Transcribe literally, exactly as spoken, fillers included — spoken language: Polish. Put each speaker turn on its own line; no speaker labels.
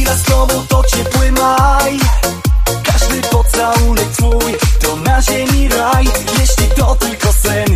chwila z tobą to ciepły maj. Każdy pocałunek twój to na ziemi raj. Jeśli to tylko sen,